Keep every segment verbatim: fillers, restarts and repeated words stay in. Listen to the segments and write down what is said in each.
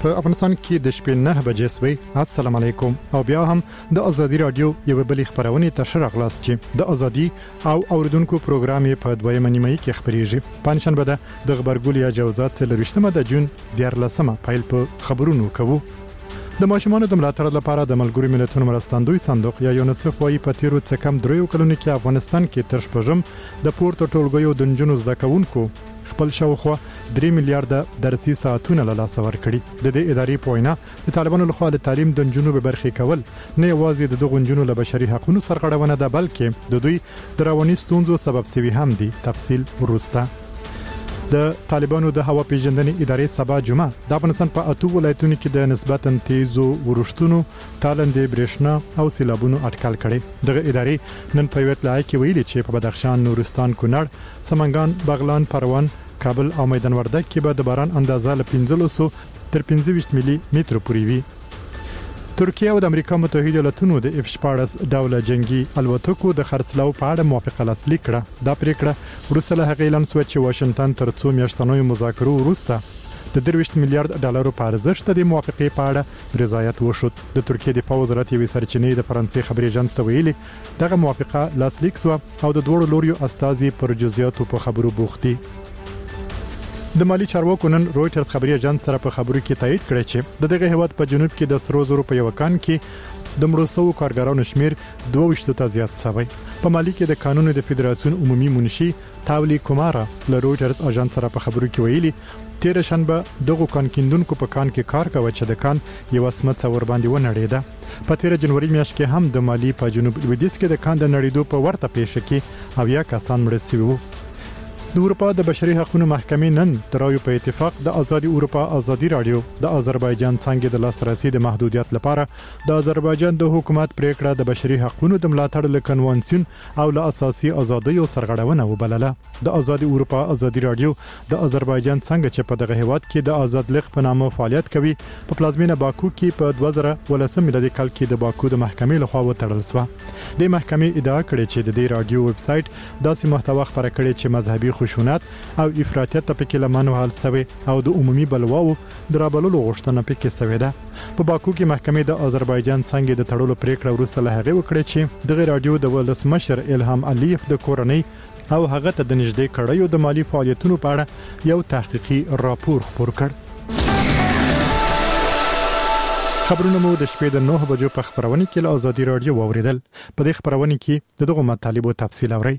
په افغانستان کې د شپې نه بجې سوي. السلام علیکم او بیا هم د ازادي رادیو یو بل خبرونه تشر اغلاس چې د ازادي او اوریدونکو پروګرام په دویمه نیمه کې خبريږي. پنځشنبه د غبرګولي اجازهات لرښتمه د جون دیارلسمه پایل په خبرونو کوو. د ماشومانو د ملاتړ لپاره د ملګرو ملتونو مرستندوی صندوق یا یونیسف وايي په تیرو څه کم دریو کلونو کې افغانستان کې تر شپږم د پورته ټولګیو د نجونو زده کوونکو خپل شاوخوا درې میلیارډ درسي ساعتونه له لاسه ورکړي. د دې ادارې په وینا د طالبانو لخوا د تعلیم د نجونو به برخې کول نه یوازې د دغو نجونو له بشري حقوقو سرغړونه ده بلکې د دوی د رواني ستونزو سبب سوي هم دي. تفصیل وروسته. د طالبانو د هوا پیژندنې ادارې سبا جمعه د افغانستان په اته ولایتونو کې د نسبتاً تیزو ورښتونو، تالندې برېښنا او سیلابونو اټکل کړي. دغه ادارې نن په یو اطلاع کې ویلي چې په بدخشان، نورستان، کونړ، سمنګان، بغلان، پروان، کابل او میدان وردګ کې به د باران اندازه له پنځلس تر پنځه ویشت ملي متر پورې وي. ترکیه او د امریکا متحده ایالاتونو د اف شپاړس ډوله جنگي الوتکو د خرڅلاو په اړه موافقه لاسلیک کړه. دا پریکړه وروسته له هغې اعلان شوه چې واشنگټن تر څو میاشتنو مذاکرو وروسته د درویشت میلیارډ ډالرو په ارزښت د موافقې په اړه رضایت وشود. د ترکیه د دفاع وزارت یوې سرچینې د فرانسې خبري اژانس ته ویلي دغه موافقه لاسلیک شوه او د دوه لوريو استازي پر جزئیاتو په خبرو بوختي. د مالی چارواکو نن رويټرز خبري اژانس سره په خبرو کې تایید کړی چې د دغه هیواد په جنوب کې د سرو زرو په یو کان کې د مړو سوو کارګرانو شمیر دوه ویشت ته زیات شوی. په مالی کې د قانون د فدراسیون عمومي منشي تاولی کومارا له رويټرز اژانس سره په خبرو کې ویلي تیر شنبه دغه کان کیندونکو په کان کې کار کوي چې د کان یو سمت څور باندې ونړېده. په تیر جنوري میاشت کې هم د مالی په جنوب لویدیځ کې د کان د نړېدو په ورته پیښه کې اویا کسان مړ شوي وو. د اروپا د بشري حقوقو محکمې نن ترایو په اتفاق د ازادي اروپا ازادي رادیو د آذربایجان څنګه د لاسرسي د محدودیت لپاره د آذربایجان د حکومت پریکړه د بشري حقوقو د ملاتړ له کنوانسیون او له اساسي ازادیو سرغړونه وبلله. د ازادي اروپا ازادي رادیو د آذربایجان څنګه چې په دغه هیواد کې د آزاد لیق په نامه فعالیت کوي په پلازمینه باکو کې په دوه زره ولسم میلادي کال کې د باکو د محکمې لخوا وتړل شو. د محکمې ادعا کړې چې د دې رادیو ویب سټ داسې محتوا خبره کړې چې مذهبي خشونت او افراطیت ته پکې لمنو حل سوي او د عمومي بلواو درابلولو غوښتنه پکې سوي ده. په باکو کې محکمې د آذربایجان څنګه د تړلو پریکړه وروسته له هغه وکړه چې دغه رادیو د ولسمشر الهام علیف د کورنۍ او هغه ته د نږدې کړیو د مالی فعالیتونو په اړه یو تحقیقي راپور خپور کړ. خبرونه مو د شپې د نه بجو په خبرونه کې له ازادي رادیو واوریدل. په دې خبرونه کې د دغه مطالبو تفصیل اورئ.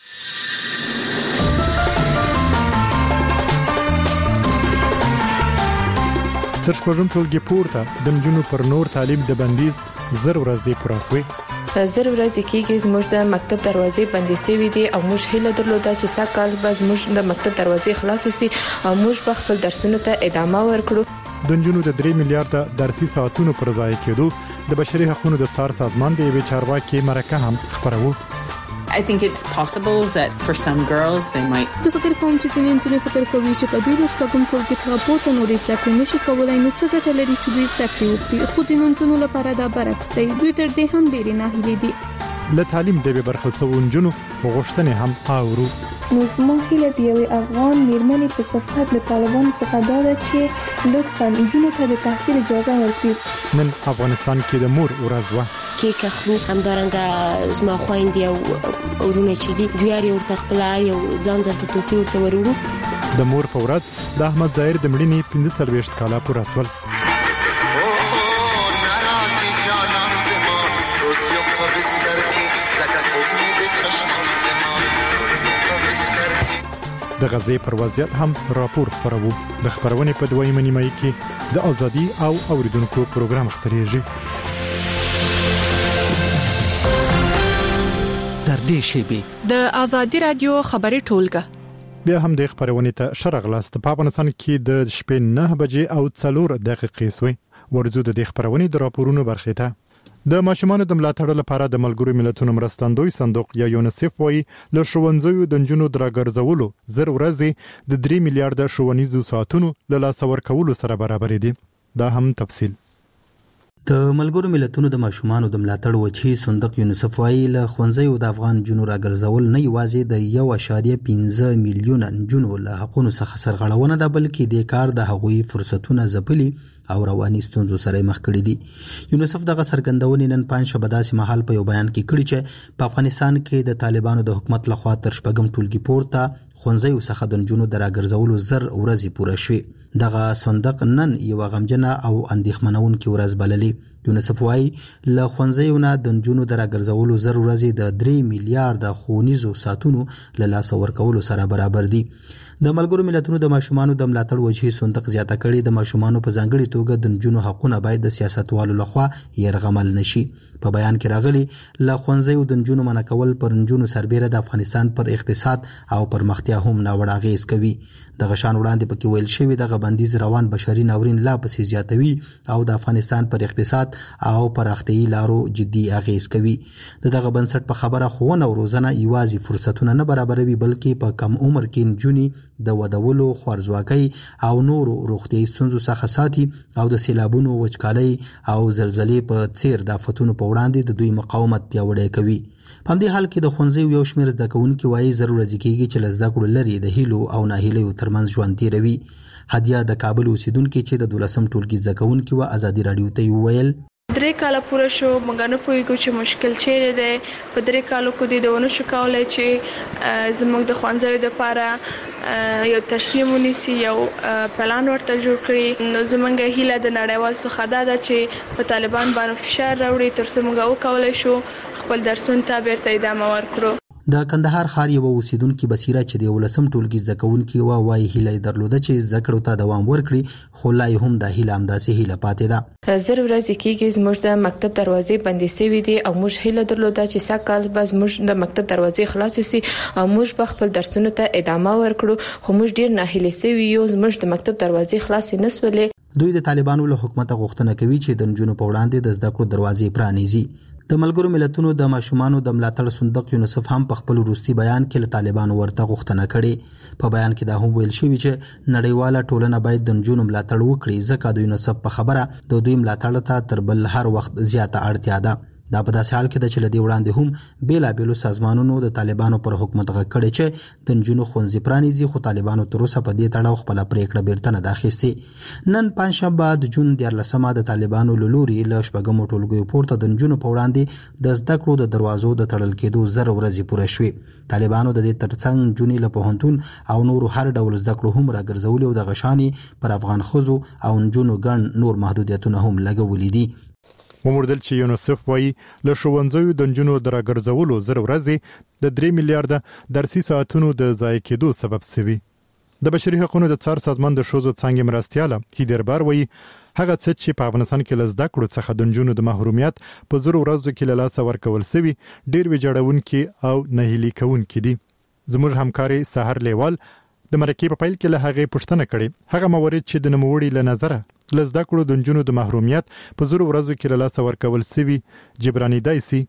تر شپږم ټولګي پورته د نجونو پر نور تعلیم د بندیز زر ورځې پراسوي. زر ورځې کېږي زموږ د مکتب دروازې بندې سوي دي او موږ هیله درلوده چې سږ کال به زموږ د مکتب دروازې خلاص شي او موږ به خپل درسونو ته ادامه ورکړو. د نجونو د درې میلیارډ درسي ساعتونو پر ځای کېدو د بشري حقوقو د څار سازمان د یوې چارواکي مرکه هم خبرو. I think it's possible that for some girls they might زه فکر کوم چې ځینې نجونې فکر کوي چې په دوی د شپږم ټولګي څخه پورته نورې زده کړې نشي کولای نو څه ګټه لري چې دوی زده کړې وکړي. خو ځینو نجونو لپاره دا برعکس دی. دوی تر دې هم ډېرې ناهیلې دي. له تعلیم د برخه سوو نجونو غوښتنې هم اورو. نو زما هیله د یوې افغان میرمنې په صفت له طالبانو څخه دا ده چې لطفاً نجونو ته د تحصیل اجازه ورکړي. نن افغانستان کې د مور ورځ وه. کې کخرو همدارنګه زما خويندې او ورونه چې دي دوی یې ورته خپل یو ځان ځل توفي ورته وروړو. د مور په ورځ د احمد ظاهر د مړینې پنځه څلوېښت کاله پوره شول. د غزې پر وضعیت هم راپور خبرو. د خبرونه په دویمه نیمه کې د ازادي او اوریدونکو پروګرام خبريږي. تر دې شی د ازادي رادیو خبري ټولګه بیا هم د خبرونه ته شرغلاست. په افغانستان کې د شپې نه بجې او څلور دقیقې سوي. ورزو د خبرونه د راپورونو برخه ته د ماشومانو د ملاتړ لپاره د ملګرو ملتونو مرستندوی صندوق یا یونیسف وايي له ښوونځیو د نجونو درګرځولو زر ورځې د درې میلیارډ ښوونیزو ساعتونو له لاسه ورکولو سره برابر دي. دا هم تفصیل. د ملګرو ملتونو د ماشومانو د ملاتړ وجهي صندوق یونیسف وايي له ښوونځیو د افغان نجونو راګرځول نه یوازې د یو اعشاریه پنځه میلیونه نجونو له حقونو څخه سرغړونه ده، بلکې د کار د هغوی فرصتونه ځپلي او رواني ستونزو سره مخ کړي دي. یونیسف دغه څرګندونې نن پنځشنبه داسې مهال په یو بیان کې کړي چې په افغانستان کې د طالبانو د حکومت لخوا تر شپږم ټولګي پورته ښوونځیو څخه د نجونو د راګرځولو زر ورځې پوره شوې. دغه صندوق نن یو غمجنه او اندېښمنونکې ورځ بللې. یونیسف وايي له ښوونځیو نه د نجونو د راګرځولو زر ورځې د درې میلیارډ ښوونیزو ساعتونو له لاسه ورکولو سره برابر دي. د ملګرو ملتونو د ماشومانو د ملاتړ وجهي صندوق زیاته کړي د ماشومانو په ځانګړي توګه د نجونو حقونه باید د سیاستوالو لخوا یرغمل نشي. په بیان کې راغلي له ښوونځیو د نجونو منع کول پر نجونو سربېره د افغانستان پر اقتصاد او پرمختیا هم ناوړه اغېز کوي. دغه شان وړاندې پکې ویل شوی دغه بندیز روان بشري ناورین لا پسې زیاتوي او د افغانستان پر اقتصاد او پراختیايي لارو جدي اغېز کوي. دغه بنسټ په خبره ښوونه او روزنه یوازې فرصتونه نه برابروي، بلکې په کم عمر کې نجونې د ودولو، خوارځواکۍ او نورو روغتیايي ستونزو څخه ساتي او د سیلابونو، وچکالۍ او زلزلې په څیر د آفتونو په وړاندې د دوی مقاومت پیاوړی کوي. په همدې حال کې د ښوونځیو یو شمېر زده کوونکي وایي زر ورځې کېږي چې له زده کړو لرې د هیلو او ناهیلیو ترمنځ ژوند تېروي. هدیه د کابل اوسیدونکي چې د دولسم ټولګي زده کوونکي وه ازادي راډیو ته وویل درې کاله پوره شو، موږ نه پوهېږو چې مشکل چیرې دی. په درې کالو کې د ونه شو کولی چې زموږ د ښوونځیو دپاره یو تصمیم ونیسي، یو پلان ورته جوړ کړي. نو زموږ هیله د نړیوال څخه دا ده چې په طالبان باندې فشار راوړي تر څو موږ وکولی شو خپل درسونو ته بیرته ادامه ورکړو. د کندهار ښار یو اوسیدونکي بصیره چې د یولسم ټولګي زده کوونکي وه وایي هیله یې درلوده چې زده کړو ته دوام ورکړي، خو لا یې هم دا هیله همداسې هیله پاتې ده. زر ورځې کېږي زموږ د مکتب دروازې بندې سوي دي او موږ هیله درلوده چې سږ به زموږ د مکتب دروازې خلاصې سي او موږ به خپل درسونو ته ادامه ورکړو، خو موږ ډیر ناهیلي سوي یو. زموږ د مکتب دروازې خلاصې نه سولې. دوی د طالبانو له حکومته غوښتنه کوي چې د نجونو په وړاندې د زده کړو دروازې پرانیزي. د ملګرو ملتونو د ماشومانو د ملاتړ صندوق یونیسف هم په خپل وروستي بیان کې له طالبانو ورته غوښتنه کړې. په بیان کې دا هم ویل شوی چې نړیواله ټولنه باید د نجونو ملاتړ وکړي، ځکه د یونیسف په خبره د دوی ملاتړ ته تر بل هر وخت زیاته اړتیا ده. دا په داسې حال کې ده چې له دې وړاندې هم بیلابیلو سازمانونو د طالبانو پر حکومت غږ کړی چې د نجونو ښوونځي پرانیزي، خو طالبانو تر اوسه په دې تړاو خپله پرېکړه بیرته نه ده اخیستې. نن پنجشنبه د جون دیارلسمه د طالبانو له لوري له شپږمو ټولګیو پورته د نجونو په وړاندې د زده کړو د دروازو د تړل کېدو زر ورځې پوره شوې. طالبانو د دې ترڅنګ نجونې له پوهنتون او نورو هر ډول زده کړو هم راګرځولي او دغه شانې پر افغان ښځو او نجونو ګڼ نور محدودیتونه هم لګولي دي. وموردل چې یونیسف وايي له ښوونځیو د نجونو د راګرځولو زر ورځې د درې میلیارډه درسي ساعتونو د ضایع کېدو سبب شوي. د بشري حقوقو د څار سازمان د ښځو څانګې مرستیاله هیدربار وايي هغه څه چې په افغانستان کې له زده کړو څخه د نجونو د محرومیت په زر ورځو کې له لاسه ورکول شوي ډېر ویجاړونکي او ناهیلي کوونکي دي. زموږ همکاري سحر لیوال د مرکې په پیل کې له هغې پوښتنه کړې هغه موارد چې د نوموړي له نظره له زده کړو د نجونو د محرومیت په زر ورځو کې له لاسه ورکول شوي جبرانېدای سي.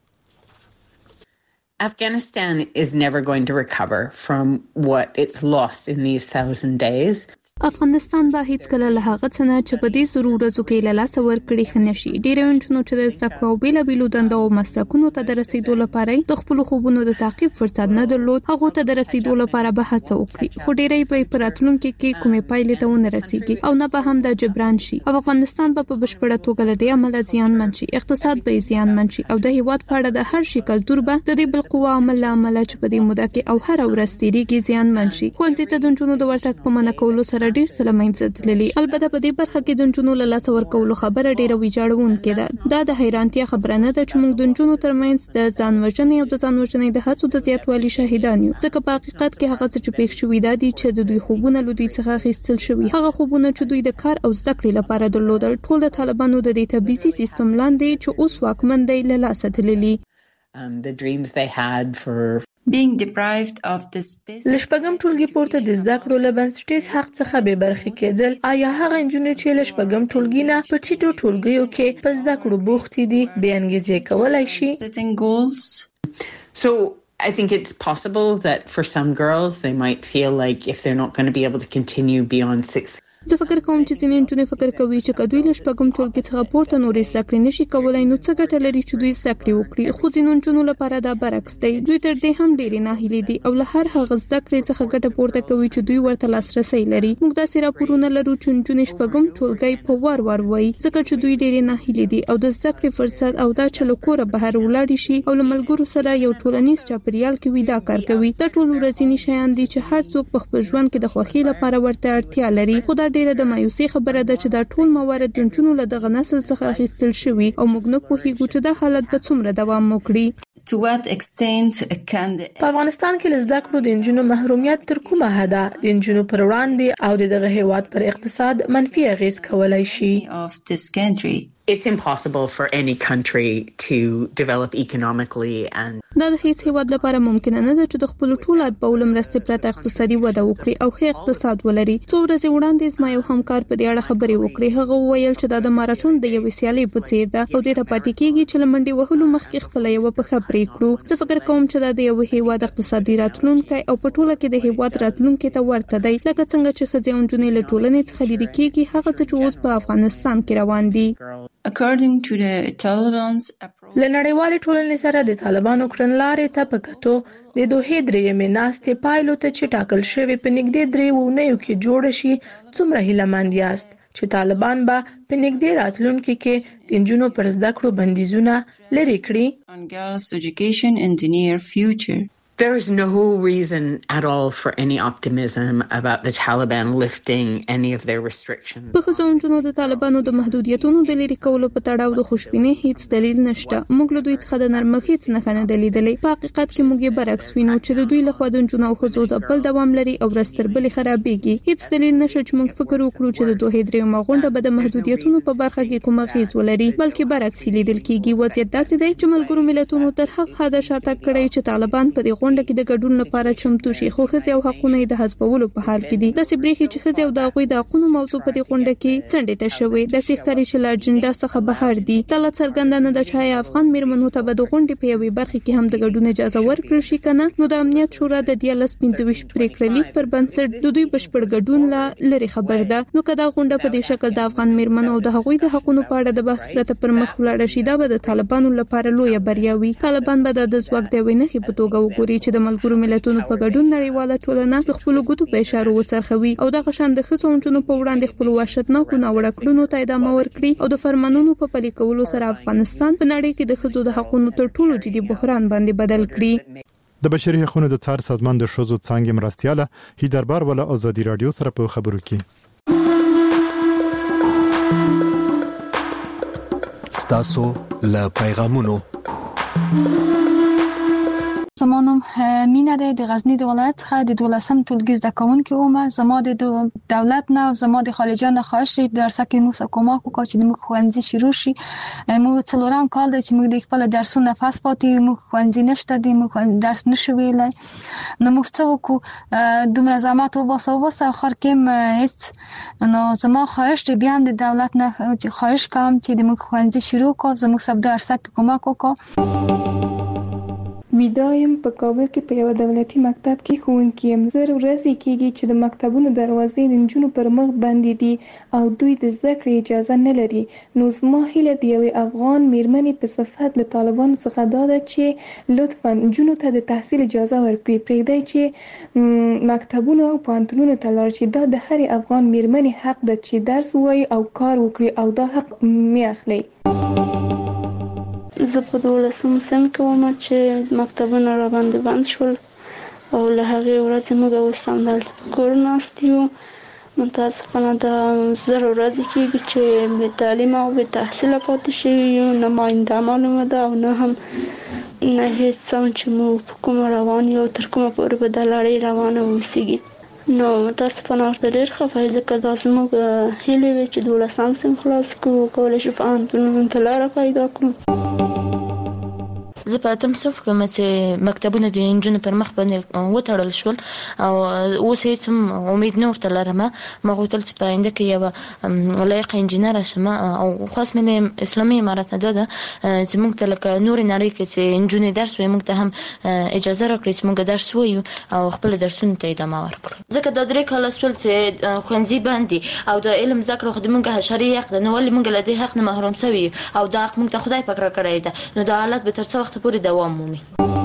Afghanistan is never going to recover from what it's lost in these thousand days. افغانستان به هیڅ کله له هغه څه نه چې په دې زرو ورځو کې له لاسه ورکړي ښه نشي. ډېری نجونو چې د زده کړو بیلابیلو دندو او مسلکونو ته د رسیدو لپاره د خپلو خوبونو د تعقیب فرصت نه درلود، هغو ته د رسیدو لپاره به هڅه وکړي، خو ډېری به په راتلونکي کې کومې پایلې ته ونه رسیږي او نه به هم د جبران شي او افغانستان به په بشپړه توګه له دې عمله زیانمن شي، اقتصاد به زیانمن شي او د هیواد په اړه د هر شي کلتور به د دې بالقوه عمل له امله چې په دې موده کې او هر ورځ تېرېږي زیانمن شي. ښوونځي ته د نجونو د ورتګ په منع کولو سره ډېر څه له منځه تللي. البته په دې برخه کې د نجونو له لاسه ورکولو خبره ډېره ویجاړونکې ده. دا د حیرانتیا خبره نه ده چې موږ د نجونو ترمنځ د ځان وژنې او د ځان وژنې د هڅو د زیاتوالي شاهدان یو، ځکه په حقیقت کې هغه څه چې پېښ شوي دا دي چې د دوی خوبونه له دوی څخه اخیستل شوي. هغه خوبونه چې دوی د کار او زده کړې لپاره درلودل ټول د طالبانو د دې تبعیضي سیستم لاندې چې اوس واکمن دی له لاسه تللي. Um, the dreams they had for being deprived of this space. لشپږم ټولګي پورته د زده کړو له بنسټیز حق څخه بې برخې کېدل. آیا هغه نجونې چې لشپږم ټولګي نه په ټیټو ټولګیو کې په زده کړو بوختې دي بې انګیزې کولای شي؟ Setting goals. So I think it's possible that for some girls they might feel like if they're not going to be able to continue beyond sixth زه فکر کوم چې ځینې نجونې فکر کوي چې کدوې له شپږم ټولګي څخه پورته نورې زده کړې نشي کولای نو څه ګټه لري چې دوی زده کړې وکړي، خو ځینو نجونو لپاره دا برعکس دی. دوی تر دې هم ډېرې ناهیلې دي او له هر هغه زده کړې څخه ګټه پورته کوي چې دوی ورته لاسرسي لري. موږ داسې راپورونه لرو چې نجونې شپږم ټولګي په وار وار وایي ځکه چې دوی ډېرې ناهیلې دي او د زده کړې فرصت او دا چې له کوره بهر ولاړ شي او له ملګرو سره یو ټولنیز چاپیریال کې ویدا کار کوي. دا ټول ورځنی شیان دي چې هر څوک په خپل ژوند کې د خوښۍ لپاره ورته اړتیا لري. خو دا ډېره د مایوسۍ خبره ده چې دا ټول موارد د نجونو له دغه نسل څخه اخیستل شوي او موږ نه پوهیږو چې دا حالت به څومره دوام وکړي. To what extent can the... په افغانستان کې له زده کړو د نجونو محرومیت تر کومه حده د نجونو پر وړاندې او د دغه هیواد پر اقتصاد منفي اغیز کولای شي؟ of this country It's impossible for any country to develop economically and دا د هیڅ هیواد لپاره ممکن نه ده چې د خپل ټول اتباعو مرستې پرته اقتصادي وده وکړي او ښه اقتصاد ولري. څو ورځې وړاندې زما یو همکار په دې اړه خبرې وکړې. هغه وویل چې دا د ماراتون د یو سیالي په څیر ده او دې ته پاتې کیږي چې لمنډي وهلو مخکې خپل یو په خبرې کړو. زه فکر کوم چې دا د یو هیواد اقتصادي راتلونکي او په ټوله کې د هیواد راتلونکي ته ورته دی، لکه څنګه چې ښځې او نجونې له ټولنې څخه لرې کیږي هغه څه چې اوس په افغانستان کې روان دي. according to the Taliban's approach له نړیوالې ټولنې سره د طالبانو کړنلارې ته په کتو د دوه درېیمې ناستې پایلو ته چې ټاکل شوی په نږدې درې اونیو کې جوړ شي څومره هیلهمند یاست چې طالبان به په نږدې راتلونکي کې د نجونو پر زده کړو بندیزونه لرې کړي؟ on girls' education in the near future. There is no reason at all for any optimism about the Taliban lifting any of their restrictions. په ځونجونو د طالبانو د محدودیتونو د لرې کولو په تړاو د خوشبینۍ هیڅ دلیل نشته. موږ له دوی څخه د نرمښت هیڅ نه نه دلیدلې. په حقیقت کې موږ یې برعکس وینو چې د دوی له خوا د نجونو او ښځو ځپل دوام لري او رستربلې خرابېږي. هیڅ دلیل نشته چې موږ فکر وکړو چې د دوه درېیمه غونډه به د محدودیتونو په برخه کې کومه اغیز ولري، بلکې برعکس لیدل کېږي. وضعیت داسې دی چې ملګرو ملتونو تر هغه حده شاته کړی چې طالبان په دې غونډه کې د ګډون لپاره چمتو شي، خو ښځې او حقوقونه د حذفولو په حال کې دي. داسې بریښي چې ښځې او د هغوی د حقوقو موضوع په دې غونډه کې څنډې ته شوې. داسې ښکاري چې له اجنډا څخه بهر دي. دا لا څرګنده نه ده چې آیا افغان میرمنو ته به د غونډې په یوې برخه کې هم د ګډون اجازه ورکړل شي کنه. نو د امنیت شورا د دیارلس پنځه ویشت پریکړه لیک پر بنسټ د دوی بشپړ ګډون لا لري خبر ده. نو کدا غونډه په دې شکل د افغان میرمنو او د هغوی د حقوقو په اړه د بحث پرته پر مخ ولاړ شي، دا به د طالبانو لپاره لویه بریا وي. طالبان به د ځواک د وینې په توګه وګوري چې د ملګرو ملتونو په ګډون نړیواله ټولنه د خپل ګوتو په اشاره وڅرخوي او د غشن د ښځو نجونو په وړاندې خپل وحشتناکو ناوړه کړنو ته ادامه ورکړي او د فرمانونو په پلي کولو سره افغانستان په نړۍ کې د ښځو د حقوقو تر ټولو جدي بحران باندې بدل کړي. د بشري حقوقو د څار سازمان د ښځو څنګه مرستياله هیدربار ولا ازادي رادیو سره په خبرو کې ستاسو له پیغامونو زمانم مینه ده د غزنی د ولایت څخه د دولسم ټولګي زده کوونکې وم. زما د دولت نه او زما د خارجان نه خواهش دی درس کې موږ کومک وکړو چې موږ ښوونځي شروع شي. موږ څلورم کال دی چې موږ د خپل درسونه فاس پاتې موږ ښوونځي نشته دی، موږ درس نشو ویلای. نو موږ څه وکړو دومره زحمت وباسو وباسو اخر کې هیڅ. نو زما خواهش دی بیا هم د دولت نه چې خواهش کوم چې د موږ ښوونځي شروع کړو، زموږ سب درس کې کومک وکړو. ویدایم په کابل کې په یو دولتي مکتب کې ښوونکی یم. زر ورځې کېږي چې د مکتبونو دروازې د نجونو پر مخ بندې دي او دوی د زده کړې اجازه نه لري. نو زما هیله د یوې افغان میرمنې په صفت له طالبانو څخه دا ده چې لطفا نجونو ته د تحصیل اجازه ورکړي، پرېږدئ چې مکتبونو او پوهنتونونو ته لاړ شي. دا د هرې افغان میرمنې حق ده چې درس ووایي او کار وکړي او دا حق مې اخلي. زه په دولسم صنف کې وم چې مکتبونه را باندې بند شول او له هغې ورځې موږ اوس همدلته په کور ناست یو. متاسفانه دا زر ورځې کېږي چې بې تعلیمه او بې تحصیله پاتې شوي یو. نه ما آینده معلومه ده او نه هم نه هېڅ څه چې موږ په کومه روان یو تر کومه پورې به دا لړۍ روانه واوسېږي. نو متاسفانه ورته ډېر خفه یم ځکه دا زموږ هیلې وې چې دولسم صنف خلاص کړو، وکولی شو پوهنتونونو ته لاره پیدا کړو. زه په اتم صف کې چې مکتبونه د انجونو پر مخ باندې وتړل شول او اوس هیڅ امید نه ورته لرم. ما غوښتل چې په آینده کې یو لایق انجینر شم او خاص مې اسلامي امارت نه ده چې موږ ته لکه نور نړۍ کې چې انجونې درس وایي موږ ته هم اجازه راکړي چې موږ درس وایو او خپل درسونو ته ادامه ورکړو. ځکه دا درې کاله سول چې ښوونځي باندې او د علم زده کړو خو د موږ حشري حق ده، نو ولې موږ له دې حق نه محروم سوي او دا حق موږ ته خدای پاک راکړی ده، نو دا حالت به تر څه وخته پورې دوام مومي.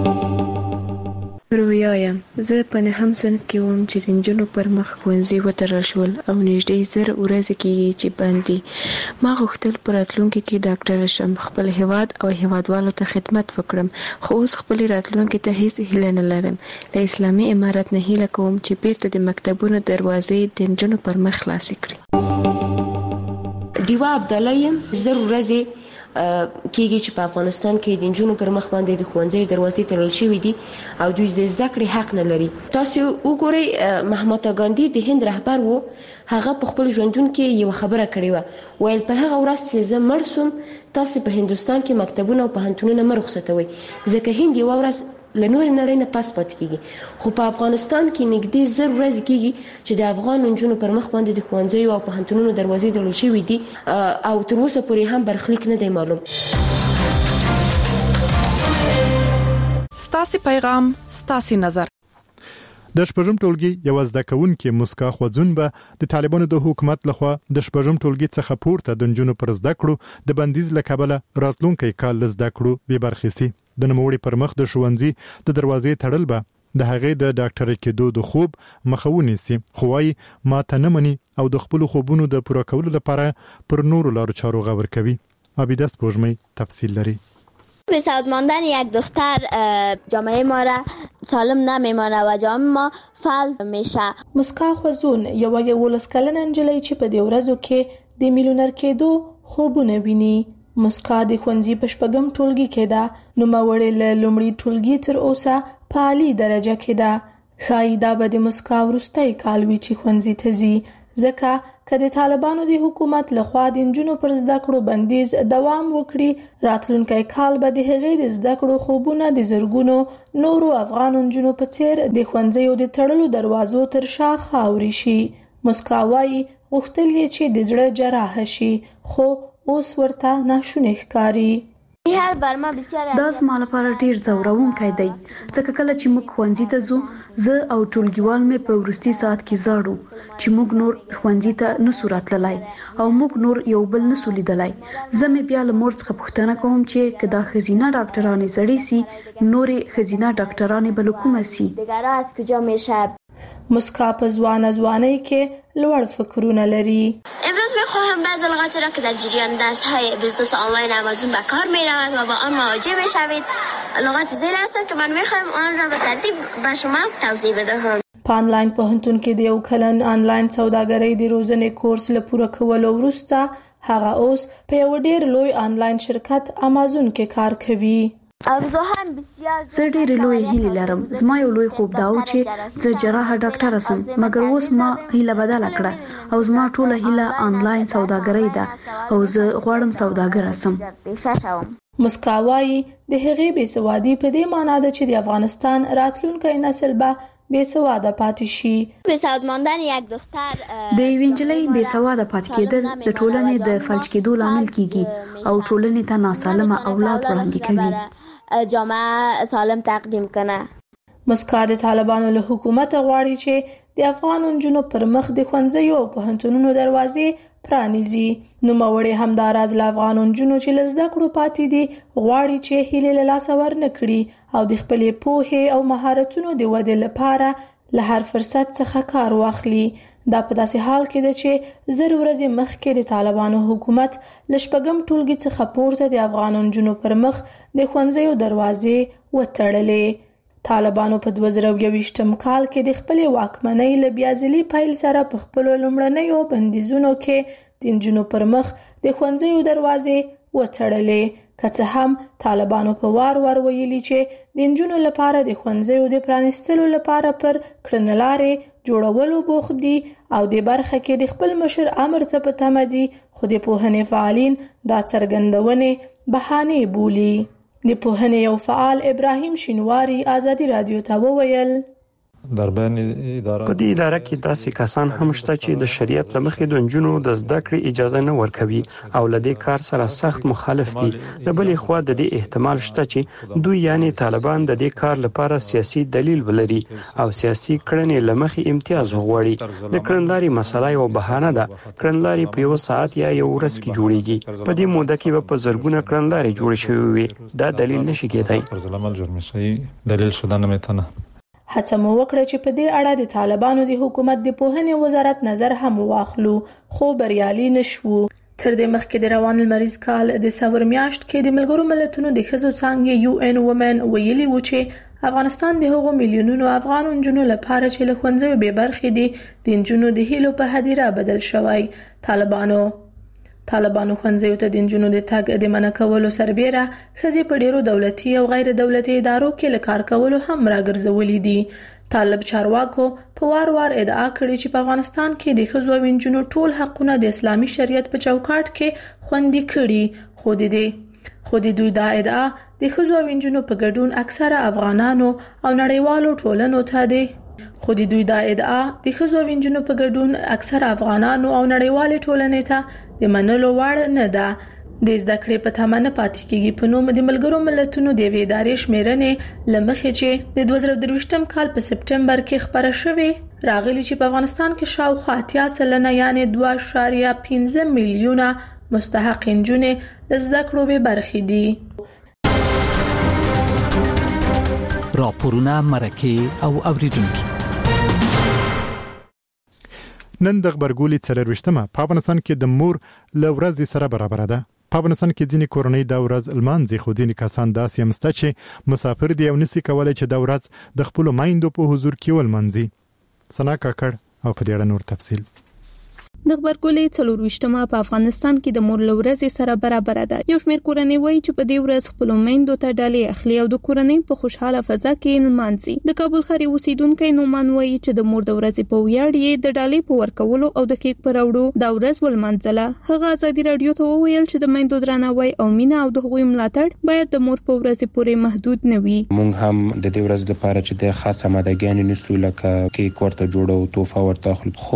رویا یم. زه په نهم صنف کې وم چې د نجونو پر مخ ښوونځي وتړل شول او نږدې زر ورځې کېږي چې بند دي. ما غوښتل په راتلونکي کې ډاکټره شم، خپل هیواد او هیوادوالو ته خدمت وکړم، خو اوس خپل راتلونکي ته هیڅ هیله نه لرم. له اسلامي امارت نه هیله کوم چې بیرته د مکتبونو دروازې د نجونو پر مخ خلاصې کړي. دیوا عبدالله یم. زر ورځې کېږي چې په افغانستان کې د نجونو پر مخ باندې د ښوونځیو دروازې تړل شوي دي او دوی د زده کړې حق نه لري. تاسو وګورئ مهاتما ګاندي د هند رهبر و، هغه په خپل ژوندون کې یو خبره کړې وه، ویل په هغه ورځ چې زه مړ سوم تاسو په هندوستان کې مکتبونه او پوهنتونونه مه رخصتوئ ځکه هند یوه ورځ له نورې نړۍ نه پاس پاتې کېږي. خو په افغانستان کې نږدې زر ورځې کېږي چې د افغان نجونو پر مخ باندې د ښوونځیو او پوهنتونونو دروازې تړل شوي دي او تر اوسه پورې هم برخلیک نه دی معلوم. ستاسو پیغام ستاسو نظر. د شپږم ټولګي یو زده کوونکې مسکا خوځون به د طالبانو د حکومت لخوا د شپږم ټولګي څخه پورته د نجونو پر زده کړو د بندیز له کبله راتلونکي کال زده کړو به برخصتي. د نوموړي پر مخ د ښوونځي د دروازې تړل به د هغې د ډاکټر کېدو د خوب مخه ونیسي، خو وايي ماته نه مني او د خپل خوبونو د پوره کولو لپاره پر نورو لارو چارو غور کوي. عابده سپوږمۍ تفصیل لري. به سعادت ماندن یک دختر جامعه ما را سالم نمیمانه و جامعه ما فعال میشه. مسکا خوځون یو یولس کلنه نجلۍ چې په دې ورځو کې د میلیونر کېدو خوبونه ویني. مسکا د ښوونځي په شپږم ټولګي کې ده، نوموړې له لومړي ټولګي تر اوسه په عالي درجه کې ده. ښایي دا به د مسکا وروستی کال وي چې ښوونځي ته ځي، ځکه که د طالبانو د حکومت لخوا د نجونو پر زده کړو بندیز دوام وکړي راتلونکی کال به د هغې د زده کړو خوبونه د زرګونو نورو افغان نجونو په څیر د ښوونځیو د تړلو دروازو تر شا خاورې شي. مسکا وایي غوښتل یې چې د زړه جراحه شي خو اوس ورته ناشونی ښکاري. دا زما لپاره ډیر ځورونکی دی ځکه کله چې موږ ښوونځي ته ځو زه او ټولګیوال مې په وروستي ساعت کې زاړو چې موږ نور ښوونځي ته نسو راتللی او موږ نور یو بل نسو لیدلی. زه مې بیا له مور څخه پوښتنه کوم چې که دا ښځینه ډاکټرانې زړې سي نورې ښځینه ډاکټرانې به له کومه سي. مسکا په ځوانه ځوانۍ کې لوړ فکرونه لري. امروز میخواهم بعض لغاتی را که در جریان درس های بیزنس آنلاین آمازون به کار میرود و با آن مواجه میشوید لغات زیل هستند که من میخواهم آن را به ترتیب به شما توضیح بدهم. په آنلاین پوهنتون کې د یو کلن آنلاین سوداګرۍ د روزنې کورس له پوره کولو وروسته هغه اوس په یو ډیر لوی آنلاین شرکت آمازون کې کار کوي. زه ډېرې لوی هیلې لرم. زما یو لوی خوب دا و چې زه جراحه ډاکټره سم، مګر اوس ما هیله بدله کړه او زما ټوله هیله آنلاین سوداګرۍ ده او زه غواړم سوداګره سم. مسکا وایي د هغې بېسوادي په دې معنا ده چې د افغانستان راتلونکی نسل به بېسواده پاتې شي. بېسواد ماندن یک دختر د یوې نجلۍ بېسواده پاتې کېدل د ټولنې د فلج کېدو لامل کیږي او ټولنې ته ناسالمه اولاد وړاندې کوي. جامعه سالم تقدیم کنه. مسکا د طالبانو له حکومت غواړي چې د افغان نجونو پر مخ د ښوونځیو او پوهنتونونو دروازې پرانیزي. نوموړې همداراز له افغان نجونو چې له زده کړو پاتې دي غواړي چې هیلې له لاسه ورنه کړي او د خپلې پوهې او مهارتونو د ودې لپاره له هر فرصت څخه کار واخلي. دا په داسې حال کې ده چې زر ورځې مخکې د طالبانو حکومت له شپږم ټولګي څخه پورته د افغان نجونو پر مخ د ښوونځیو دروازې وتړلې. طالبانو په دوه زره یوویشتم کال کې د خپلې واکمنۍ له بیا ځلي پیل سره په خپلو لومړنیو بندیزونو کې د نجونو پر مخ د ښوونځیو دروازې وتړلې. که څه هم طالبانو په وار وار ویلي چې د نجونو لپاره د ښوونځیو د پرانیستلو لپاره پر کړنلارې جوړولو بوخت دي او د برخه کې د خپل مشر امر ته په تمه دي، خو د پوهنې فعالین دا څرګندونې بهانې بولي. د پوهنې یو فعال ابراهیم شینواری ازادي رادیو ته وویل در بین اداره په دې اداره کې داسې کسان هم شته چې د شریعت لمخې د نجونو د زده کړې اجازه نه ورکوي او لدې کار سره سخت مخالف دي. د بلې خوا د دې احتمال شته چې دوی یعنی طالبان د دې کار لپاره سیاسي دلیل ولري او سیاسي کړنې لمخې امتیاز وغواړي. د کړنلاري مسله یو بهانه ده. کړنلاري په یو ساعت یا یو ورځ کې جوړیږي. په دې موده کې په زرګونه کړنلاري جوړ شوي وي. دا دلیل نشي کېدای. دلیل شدن نمیتونه. هڅه مو وکړه چې په دې اړه د طالبانو د حکومت د پوهنې وزارت نظر هم واخلو خو بریالي نشو. تر دې مخکې د روان المریض کال د سور میاشت کې د ملګرو ملتونو د ښځو څانګې یو ان وومن ویلي و چې افغانستان د هغو میلیونونو افغان نجونو لپاره چې له ښوونځیو بې برخې دي د نجونو د هیلو په هدیره بدل شوی. طالبانو طالبانو ښوونځیو ته د نجونو د تګ د منع کولو سربیره ښځې په ډیرو دولتي او غیر دولتي ادارو کې له کار کولو هم راګرځولې دي. طالب چارواکو په وار وار ادعا کړې چې په افغانستان کې د ښځو او نجونو ټول حقونه د اسلامي شریعت په چوکاټ کې خوندي کړي. خو د دې خو د دوی دا ادعا د ښځو او نجونو په ګډون اکثره افغانانو او نړیوالو ټولنو ته دي. خو د دوی دا ادعا د ښځو او نجونو په ګډون اکثره افغانانو او نړیوالې ټولنې ته د منلو وړ نه ده. د زده کړې په تمه نه پاتې کېږي په نوم د ملګرو ملتونو د یوې ادارې شمیرنې له مخې چې د دوه زره درویشتم کال په سپټمبر کې خپره شوې راغلي چې په افغانستان کې شاوخوا اتیا سلنه یعنی دوه اعشاریه پنځه میلیونه مستحق نجونې د زده کړو بې برخې دي. راپورونه مرکه او اوریدونکو نن د خبرګولي څلرويشتمه په افغانستان کې د مور لورځ سره برابر ده. په افغانستان کې ځینې کورنۍ د ورځ المانځي خو ځینې کسان داسې مسته چې مسافر دي او نسی کولای چې د ورځ د خپل مایندو په حضور کې ولمنځي. سنا کاکړ او په دې اړه نور تفصیل. د خبرګولې څلرويشتمه په افغانستان کې د مور لورځ سره برابر ده. یو شمېر کورنۍ وایي چې په دې ورځ خپل میندو ته ډالۍ اخلي او د کورنۍ په خوشاله فضا کې نمانځي. د کابل ښار اوسیدونکو نومان وایي چې د مور د ورځې په ویاړ یې د ډالۍ په ورکولو او د کیک پر وړو د ورځ ولمنځله. هغه ازادي رادیو ته وویل چې د میندو درناوی او مینه او د هغوی ملاتړ باید د مور په ورځې پورې محدود نه وي. موږ هم د دې ورځ لپاره چې د خاصه مادهګان نسو لکه کیک ورته جوړو توفه ورته اخلو خو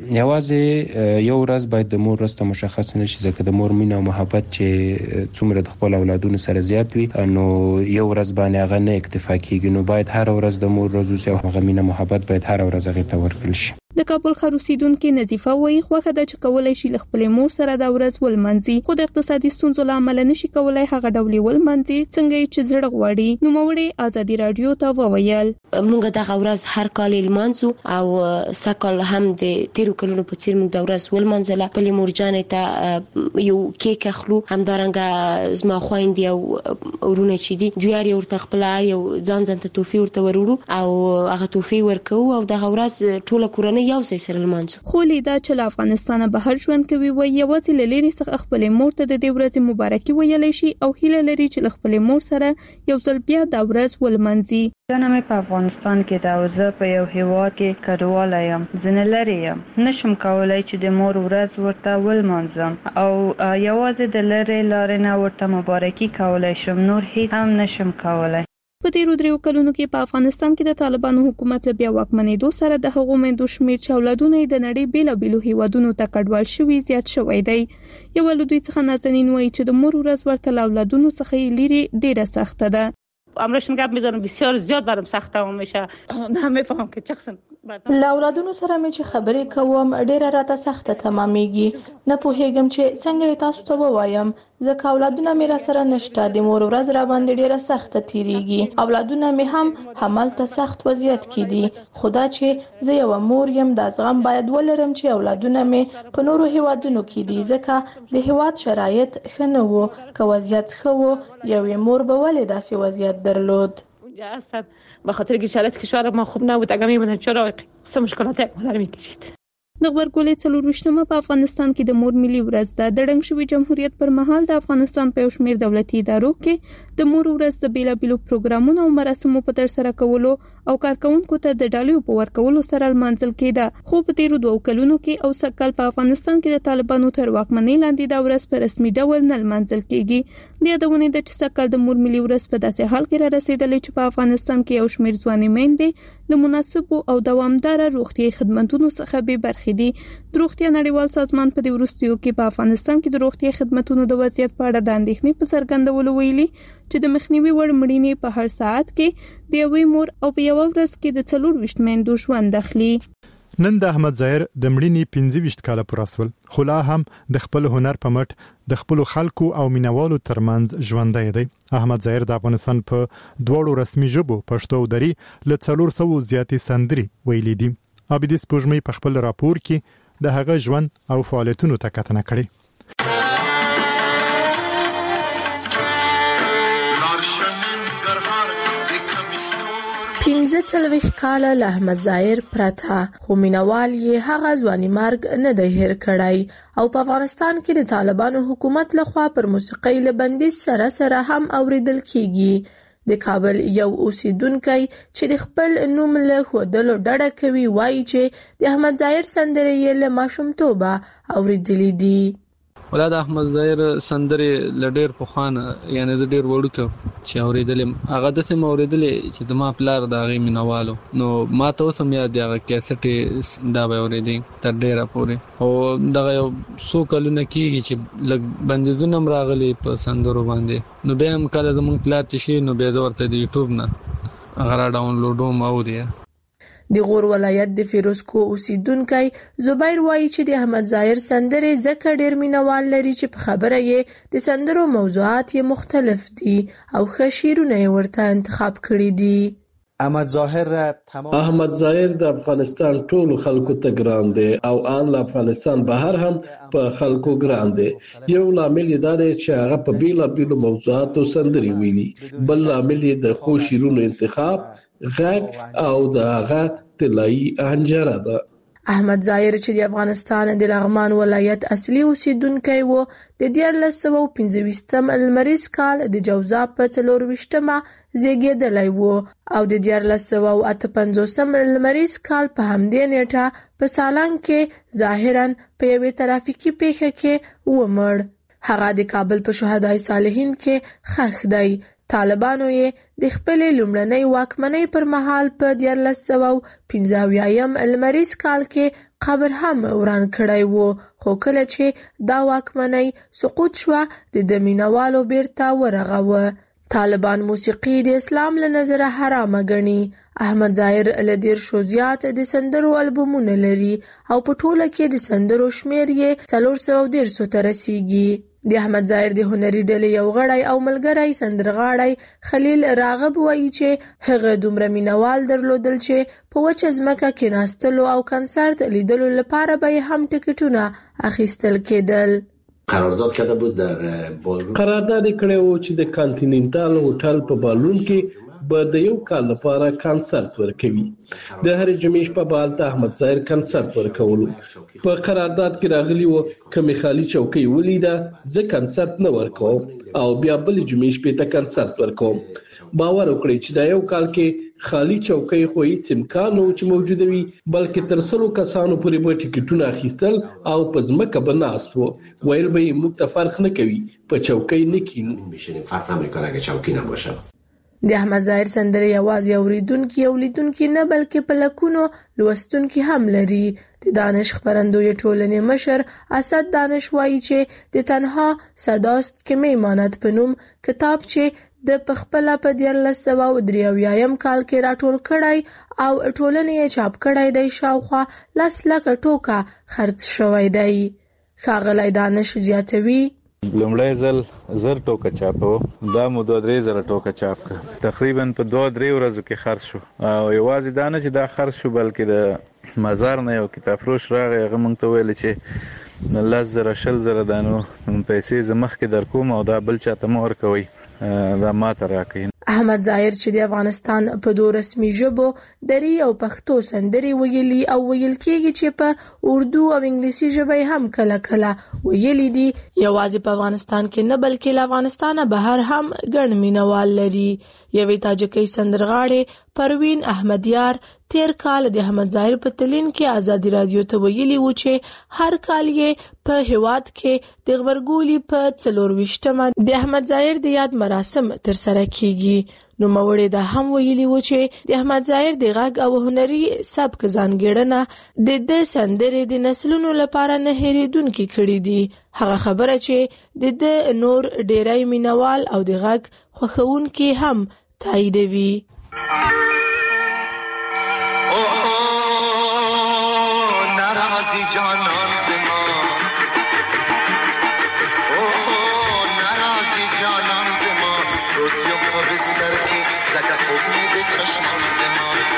یوازې یو ورځ باید د مور ورځ مشخص نشي ځکه د مور مینه او محبت چې څومره د خپل اولادونو سره زیات وي نو یو ورځ باندې هغه نه اکتفا کیږي. نو باید هر ورځ د مور ورځ او هغه مینه محبت باید هر ورځ هغه ته ورکړل شي. د کابل ښار اوسیدونکو نظیفه وایي خوښه ده چې کولای شي له خپل مور سره د ورځ ولمنځي خو د اقتصادي ستونزو لامل نشي کولای هغه ډول ولمنځي څنګه چې زړه غواړي. نو موړي ازادي رادیو ته وویل موږ د ورځ هر کال لمانځو او سکل هم د تیرو کلونو په څیر موږ د ورځ ولمنځله. په مور جانې ته یو کیک اخلو همدارنګه زما خويندې او ورونه چې دي دوی یو ورته خپل یو ځان ځان ته توفي ورته وروړو او هغه توفي ورکو او د ورځ ټوله کورنۍ یو ځای سره لمانځو. خو لیدا چې له افغانستانه بهر ژوند کوي وي یوازې له لري څخه خپل مور ته د دې ورځې مبارکي ویلی شي او هیله لري چې له خپل مور سره یو ځل بیا د ورځ ولمنځي. جنمه په افغانستان کې د اوزه په یو هیواد کې کډواله یم زنه لري یم نشم کولای چې د مور ورځ ورته ولمنځم او یوازې د لری لارې نه ورته مبارکي کولای شم نور هیڅ هم نشم کولای. په تیرو دریو کلونو کې په افغانستان کې د طالبانو حکومت له بیا واکمنېدو سره د هغو میندو شمېر چې اولادونه یې د نړۍ بیلابیلو هیوادونو ته کډوال شوي زیات شوی دی. یو له دوی څخه نازنین وایي چې د مور ورځ ورته له اولادونو څخه لري ډیره سخته ده. امروشن گپ میزنم بسیار زیاد برام سخت تمام میشه. نمیفهم که چقدر له اولادونو سره مې چې خبرې کوم ډیره راته سخته تمامېږي. نه پوهېږم چې څنګه تاسو ته ووایم ځکه اولادونه مې را سره نشته. د مور ورځ را باندې ډیره سخته تیریږي. اولادونه مې هم همالته سخت وضعیت کې دي. خدا چې زه یو مور یم د زغم باید ولرم چې اولادونه مې په نورو هیوادونو کې دي ځکه د هیواد شرایط ښه نه وو. که وضعیت ښه وو یوې مور به ولې داسې وضعیت درلود. اونجا هستن به خاطر که شرایط کشور ما خوب نبود اگه میموندم چرا سه مشکلات یک مادر میکشید. د غبرګولۍ څلورویشتمه په افغانستان کې د مور ملي ورځ ده. د ړنګ شوي جمهوریت پر مهال د افغانستان په یو شمېر دولتي ادارو کې د مور ورځ د بیلابیلو پروګرامونو او مراسمو په ترسره کولو او کارکونکو ته د ډالیو په ورکولو سره لمانځل کېده. خو په تیرو دوو کلونو کې او سکل په افغانستان کې د طالبانو تر واکمنۍ لاندې دا ورځ په رسمي ډول نه لمانځل کېږي. د یادونې د چې سکل د مور ملي ورځ په داسې حال کې را رسیدلې چې په افغانستان کې یو شمېر ځوانې میندې له مناسبو او دوامدار روغتیايي خدماتو څخه به برخې دي. د روغتیا نړیوال سازمان په دې وروستیو کې په افغانستان کې د روغتیا خدماتو د وضعیت په اړه د اندېښنې په څرګندولو ویلي چې د مخنیوي وړ مړینې په هر ساعت کې د یوې مور او په یو ورځ کې د څلورویشت میندو ژوند اخلي. نن د احمد ظاهر د مړینې پنځه ویشت کاله پوره سول، خو لا هم د خپل هنر په مټ د خپل خلکو او مینوالو ترمنځ ژوندی دی. احمد ظاهر د افغانستان په دوړو رسمي ژبو پښتو او دري له څلور سوو زیاتې سندري ویلي دي. عابدي سپوږمۍ په خپل راپور کې د هغه ژوند او فعالیتونو ته کتنه کړې. پنځه څلوېښت کاله له احمد ظاهر پرته، خو مینوال یې هغه ځواني مرګ نه دی هېر کړی او په افغانستان کې د طالبانو حکومت لخوا پر موسیقۍ له بندیز سره سره هم اوریدل کیږي. د کابل یو اوسیدونکی چې د خپل نوم له ښودلو ډډه کوي وایي چې د احمد ظاهر سندرې یې له ماشومتوبه اوریدلې دي. ولا د احمد ظاهر سندرې لډیر په خوانه یعنی د ډیر وړوکو چې اوریدلې هغه د سم اوریدلې چې زما پلار د هغه مینوالو نو ما ته اوس هم یاد دی هغه کیسټ دا به اوریدې تر ډیره پورې او دغه یو څو کلونه کېږي چې لږ بندیزونه هم راغلي په سندرو باندې نو بیا هم کله زمونږ پلار چې شي نو بیا زه ورته د یوټیوب نه هغه را ډاونلوډوم اوري. د غور ولایت د فیروزکو اوسیدونکی زبیر وایي چې د احمد ظاهر سندرې ځکه ډېر مینوال لري چې په خبره یې د سندرو موضوعات یې مختلف دي او ښه شعرونه یې ورته انتخاب کړي دي. احمد ظاهر احمد ظاهر د افغانستان ټولو خلکو ته ګران دی او ان له افغانستان بهر هم په خلکو ګران دی. یو لامل یې دا دی چې هغه په بیلابیلو موضوعاتو سندرې ویلي، بل لامل یې د ښو شعرونو انتخاب، غږ او د هغه طلایي انجره ده. احمد ظاهر چې د افغانستان د لغمان ولایت اصلي اوسیدونکی و، د دیارلس سوه او پنځه ویشتم لمریز کال د جوزا په څلورویشتمه زیږیدلی و او د دیارلس سوه او اته پنځوسم لمریز کال په همدې نیټه په سالنګ کې ظاهراً په یوې ترافیکي پیښه کې ومړ. هغه د کابل په شهدای صالحین کې ښخ دی. طالبانو یې د خپلې لومړنۍ واکمنۍ پر مهال په دیارلس سوه او پنځه اویایم لمریز کال کې قبر هم وران کړی و، خو کله چې دا واکمنۍ سقوط شوه د ده مینوالو بیرته ورغوه. طالبان موسیقي د اسلام له نظره حرامه ګڼي. احمد ظاهر له دیرشو زیات د سندرو البومونه لري او په ټوله کې د سندرو شمېر یې څلور سوه او دیرشو ته رسیږي. د احمد ظاهر د هنري ډلې یو غړی او ملګری سندرغاړی خلیل راغب وایي چې هغه دومره مینوال درلودل چې په وچه ځمکه کېناستلو او کنسرت لیدلو لپاره به یې هم ټکټونه اخیستل کېدل. قرارداد کرده بود در بالرون قرارداد کړی و چې د کانټیننټال هوټل په بالون کې به د یو کال لپاره کنسرت ورکوي. د هر جمعې شپه به هلته احمد ظاهر کنسرت ورکولو. په قرارداد کې راغلی و که خالی چوکۍ ولیده زه کنسرت نه ورکوم او بیا بلې جمعې شپې ته کنسرت ورکوم. باور وکړئ چې دا یو کال کې خالی چوکۍ خو هیڅ امکان نه و چې موجوده وي، بلکې تر سلو کسانو پورې به ټکټونه اخیستل او په ځمکه به ناست و. ویل به یې موږ ته فرق نه کوي په چوکۍ نه کینو. فرق نمیکنه اگه چوکۍ نباشه. د احمد ظاهر سندرې یوازې اوریدونکي او لیدونکي نه بلکې په لکونو لوستونکي هم لري. د دانش خپرندوی ټولنې مشر اسد دانش وایي چې د تنها صداست که میماند په نوم کتاب چې د پخپله په دیارلس سوه او درې اویایم کال کې راټول کړی او ټولنې یې چاپ کړی دی شاوخوا لس لکه ټوکه خرڅ شوی دی. ښاغلی دانش زیاتوي لومړی ځل زر ټوکه چاپو، دا مو دوه درې زره ټوکه چاپ کړ، تقریبا په دوه درې ورځو کې خرڅ شو. او یوازې دا نه چې دا خرڅ شو بلکې د مزار نه یو کتاب فروش راغی، هغه موږ ته ویل چې لس زره شل زره دانو پیسې زه مخکې در کوم او دا بل چاته مه ورکوئ، دا ماته راکوئ. احمد ظاهر چې د افغانستان په دوه رسمي ژبو دری او پښتو سندري ویلي او ویل کېږي چې په اردو او انګلیسي ژبه هم کله کله ویلي دي. یوازې په افغانستان کې نه بلکې له افغانستانه بهر هم ګڼ مینوال لري. یوې تاجکۍ سندرغاړې پروین احمدیار تیر کال د احمد ظاهر په تلین کې ازادي رادیو ته ویلي و چې هر کال یې په هیواد کې د غبرګولي په څلورویشتمه د احمد ظاهر د یاد مراسم ترسره کیږي. نو موړې دا هم ویلي و چې د احمد ظاهر د غږ او هنري سبک ځانګړنه د د سندرې د نسلونو لپاره نه هېریدونکې کړې دي. هغه خبره چې د د نور ډیری مینوال او د غږ خوښونکي هم تاییدوي. ناراضی جانان زما اوه ناراضی جانان زما روتیو په بستر کې زکه خوب می د چشمان زما